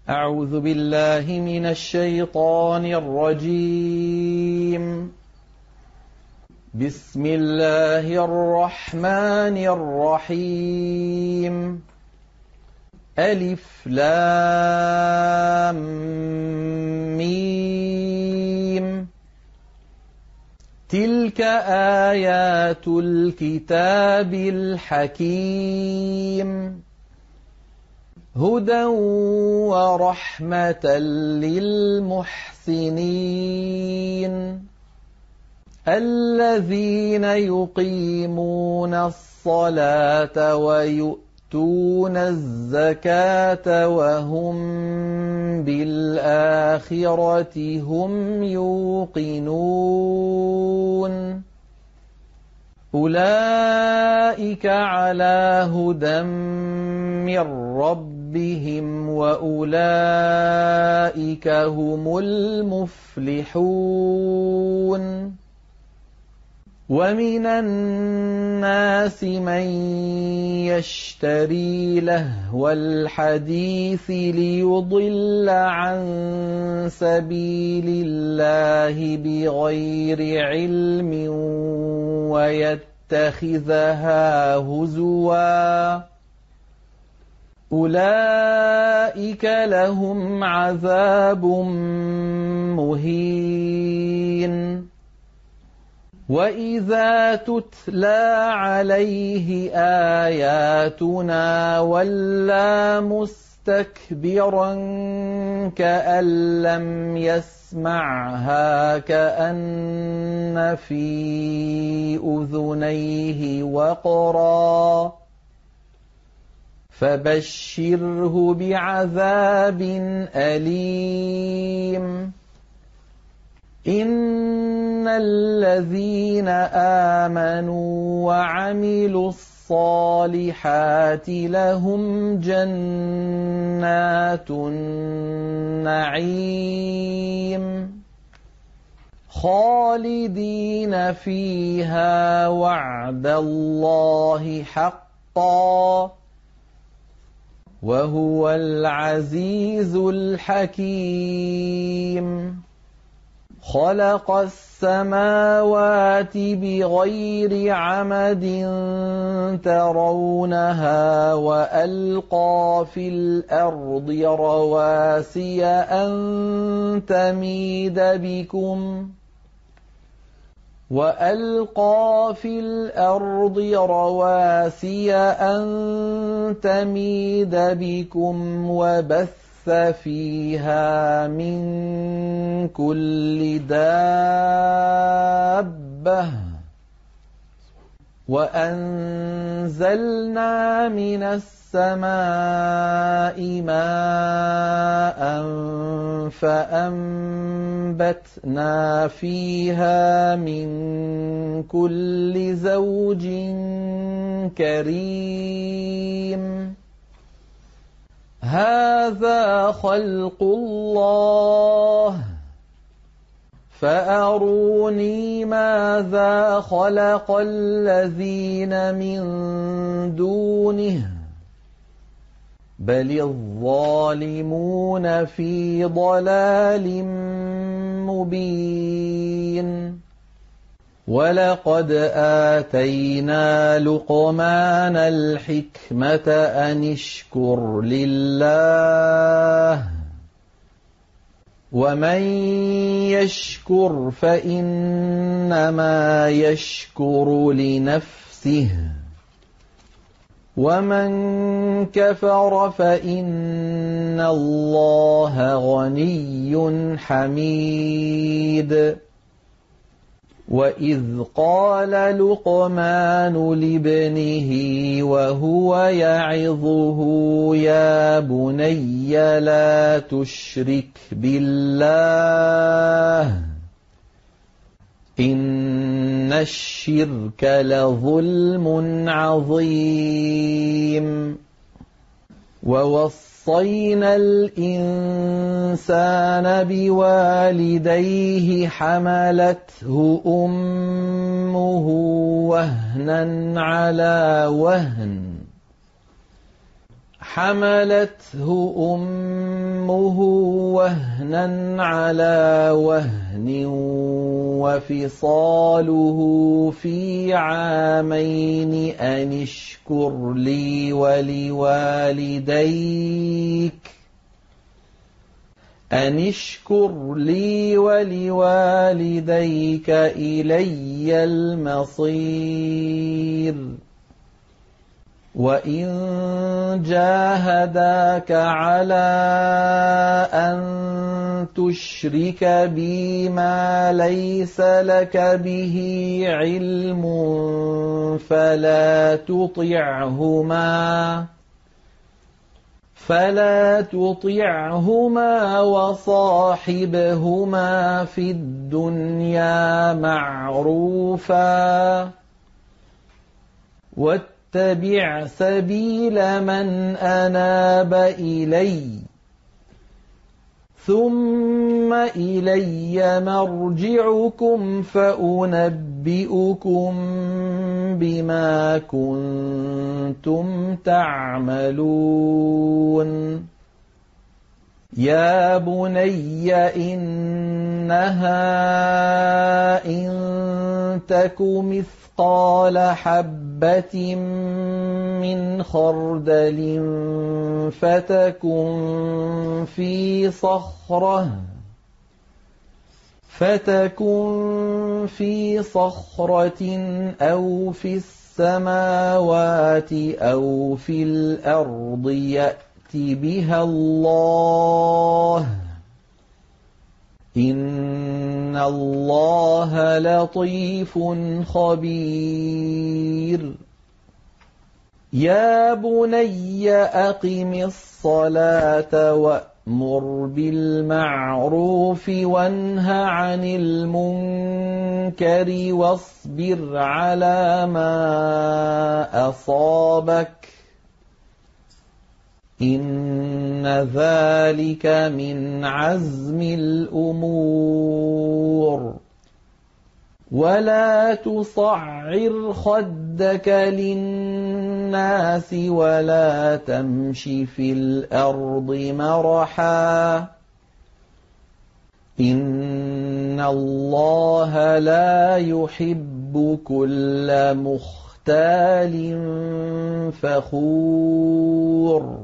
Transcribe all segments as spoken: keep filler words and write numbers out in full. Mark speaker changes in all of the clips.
Speaker 1: أعوذ بالله من الشيطان الرجيم. بسم الله الرحمن الرحيم. ألف لام ميم. تلك آيات الكتاب الحكيم. هدى ورحمة للمحسنين الذين يقيمون الصلاة ويؤتون الزكاة وهم بالآخرة هم يوقنون أولئك على هدى من ربهم وأولئك هم المفلحون. ومن الناس من يشتري لهو الحديث ليضل عن سبيل الله بغير علم ويتخذها هزوا أولئك لهم عذاب مهين. وإذا تتلى عليه آياتنا ولى مستكبرا كأن لم يسمعها كأن في أذنيه وقرا فبشره بعذاب أليم. إن الذين آمنوا وعملوا الصالحات لهم جنات النعيم خالدين فيها وعد الله حقا وهو العزيز الحكيم. خلق السماوات بغير عمد ترونها وألقى في الأرض رواسي أن تميد بكم وألقى في الأرض رواسي أن تميد بكم وبث فيها من كل دابة وأنزلنا من السماء ماء فأنبتنا فيها من كل زوج كريم. هذا خلق الله فأروني ماذا خلق الذين من دونه بل الظالمون في ضلال مبين. ولقد آتينا لقمان الحكمة أن اشكر لله ومن يشكر فإنما يشكر لنفسه ومن كفر فإن الله غني حميد. وإذ قال لقمان لابنه وهو يعظه يا بني لا تشرك بالله إن الشرك لظلم عظيم. ووصينا الإنسان بوالديه حملته أمه وهنا على وهن حملته أمه أمه وهنا على وهن وفصاله في عامين أن اشكر لي ولوالديك أن اشكر لي ولوالديك إلي المصير وإن جاهداك على أن تشرك بي ما ليس لك به علم فلا تطعهما فلا تطعهما وصاحبهما في الدنيا معروفا واتبع سبيل من أناب إلي ثم إلي مرجعكم فأنبئكم بما كنتم تعملون يا بني إنها إن تك مثقال حبة من خردل فتكن في صخرة فتكن في صخرة أو في السماوات أو في الأرض يأت بها الله إن الله لطيف خبير يا بني أقم الصلاة وأمر بالمعروف وانه عن المنكر واصبر على ما أصابك إن ذلك من عزم الأمور ولا تصعر خدك للناس ولا تمش في الأرض مرحا إن الله لا يحب كل مختال فخور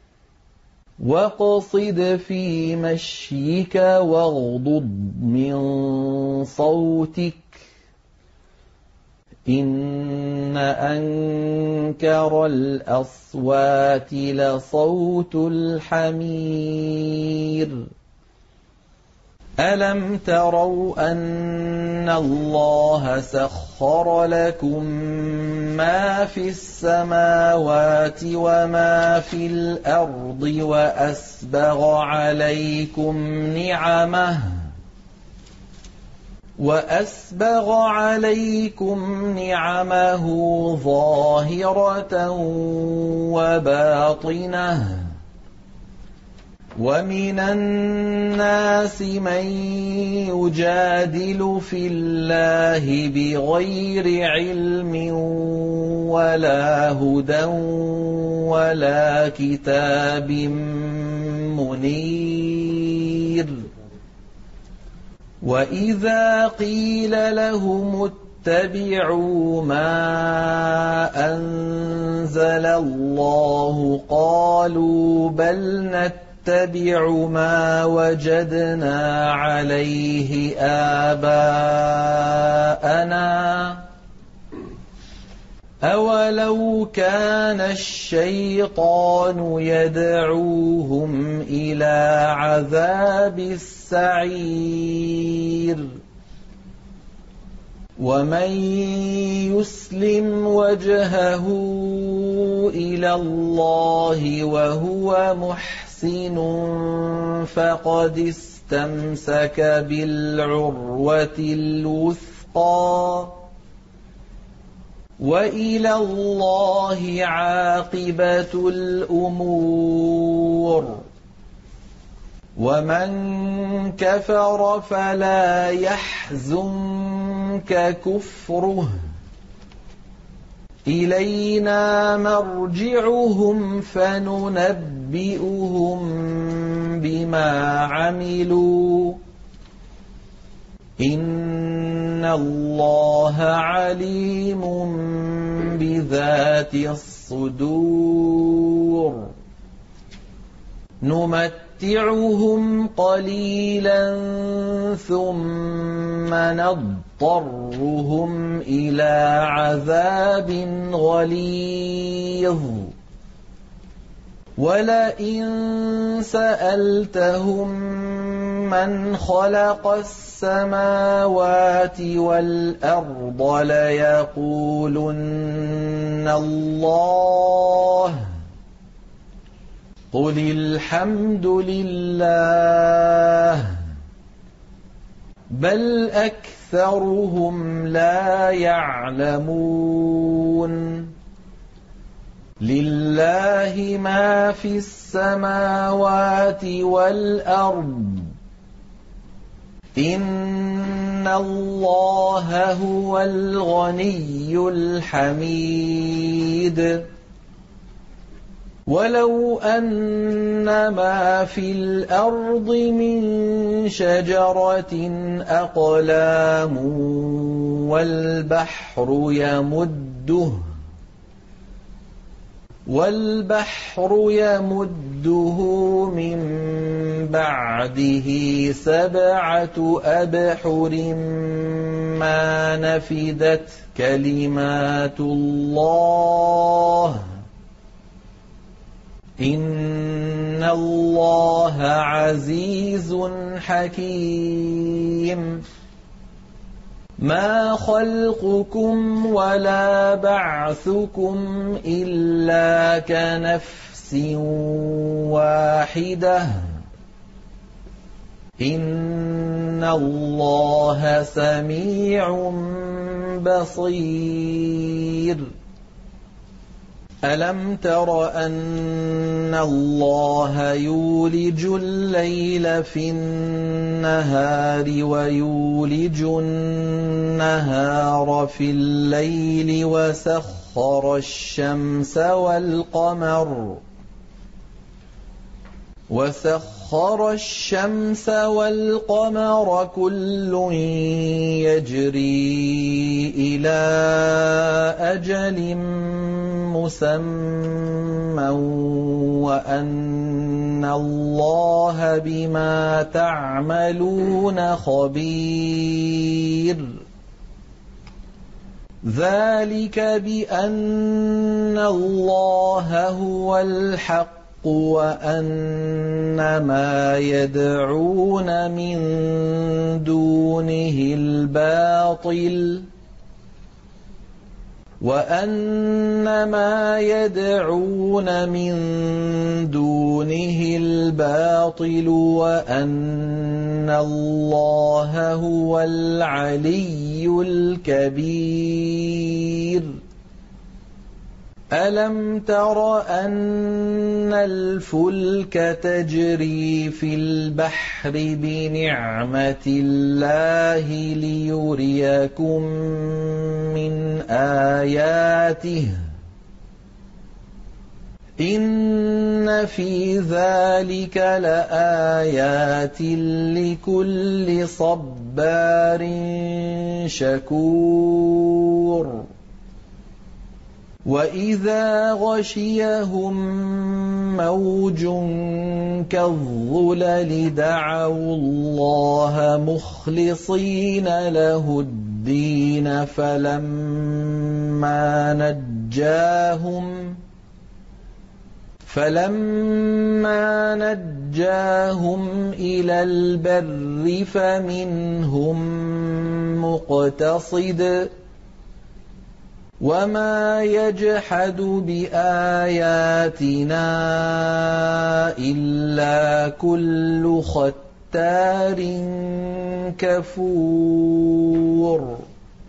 Speaker 1: واقصد في مشيك واغضض من صوتك إن أنكر الأصوات لصوت الحمير ألم تروا أن الله سخر لكم ما في السماوات وما في الأرض وأسبغ عليكم نعمه وأسبغ عليكم نعمه ظاهرة وباطنة ومن الناس من يجادل في الله بغير علم ولا هدى ولا كتاب منير وإذا قيل لهم اتبعوا ما أنزل الله قالوا بل نتبع نتبع ما وجدنا عليه آباءنا أولو كان الشيطان يدعوهم إلى عذاب السعير ومن يسلم وجهه إلى الله وهو محسن فقد استمسك بالعروة الوثقى وإلى الله عاقبة الأمور ومن كفر فلا يحزنك كفره إلينا مرجعهم فننبئهم بما عملوا إن الله عليم بذات الصدور نمتعهم قليلا ثم نضطرهم إلى عذاب غليظ ولئن سألتهم من خلق السماوات والأرض ليقولن الله قل الحمد لله بل أكثرهم لا يعلمون لله ما في السماوات والأرض إن الله هو الغني الحميد ولو أن ما في الأرض من شجرة أقلام والبحر يمده والبحر يمده من بعده سبعة أبحر ما نفدت كلمات الله إن الله عزيز حكيم ما خلقكم ولا بعثكم إلا كنفس واحدة إن الله سميع بصير ألم تر أن الله يولج الليل في النهار ويولج النهار في الليل وسخر الشمس والقمر وسخر الشمس والقمر كل يجري إلى أجل مسمى وأن الله بما تعملون خبير ذلك بأن الله هو الحق وأن ما يدعون من دونه الباطل وأن ما يدعون من دونه الباطل وأن الله هو العلي الكبير ألم تر أن الفلك تجري في البحر بنعمة الله ليريكم من آياته إن في ذلك لآيات لكل صبار شكور وإذا غشيهم موج كالظلل دعوا الله مخلصين له الدين فلما نجاهم فلما نجاهم إلى البر فمنهم مقتصد وما يجحد بآياتنا إلا كل ختار كفور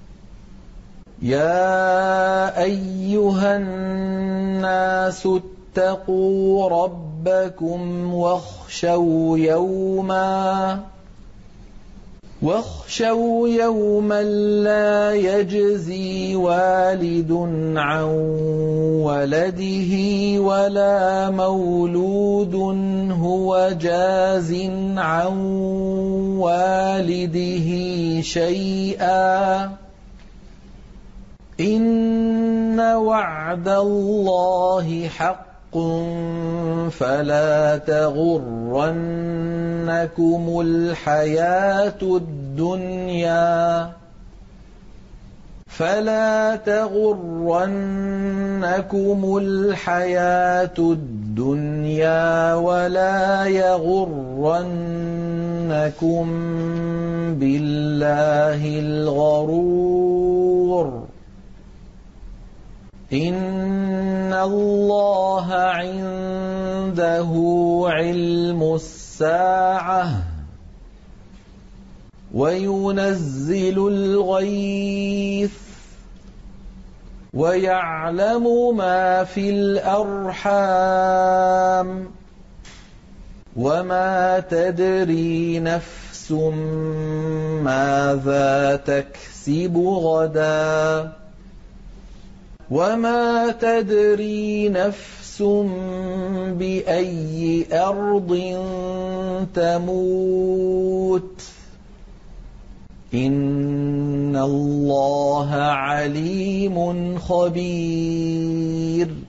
Speaker 1: يا أيها الناس اتقوا ربكم واخشوا يوما وَاخْشَوْا يَوْمًا لَّا يَجْزِي وَالِدٌ عَن وَلَدِهِ وَلَا مَوْلُودٌ هُوَ جَازٍ عَن وَالِدِهِ شَيْئًا ۚ إِنَّ وَعْدَ اللَّهِ حَقٌّ فَلَا تَغُرَّنَّكُمُ الْحَيَاةُ الدُّنْيَا فَلَا تَغُرَّنَّكُمُ الْحَيَاةُ الدُّنْيَا وَلَا يَغُرَّنَّكُم بِاللَّهِ الْغَرُورُ إِنَّ اللَّهَ عِندَهُ عِلْمُ السَّاعَةِ وَيُنَزِّلُ الْغَيْثَ وَيَعْلَمُ مَا فِي الْأَرْحَامِ وَمَا تَدْرِي نَفْسٌ مَّاذَا تَكْسِبُ غَدًا وَمَا تَدْرِي نَفْسٌ بِأَيِّ أَرْضٍ تَمُوتُ إِنَّ اللَّهَ عَلِيمٌ خَبِيرٌ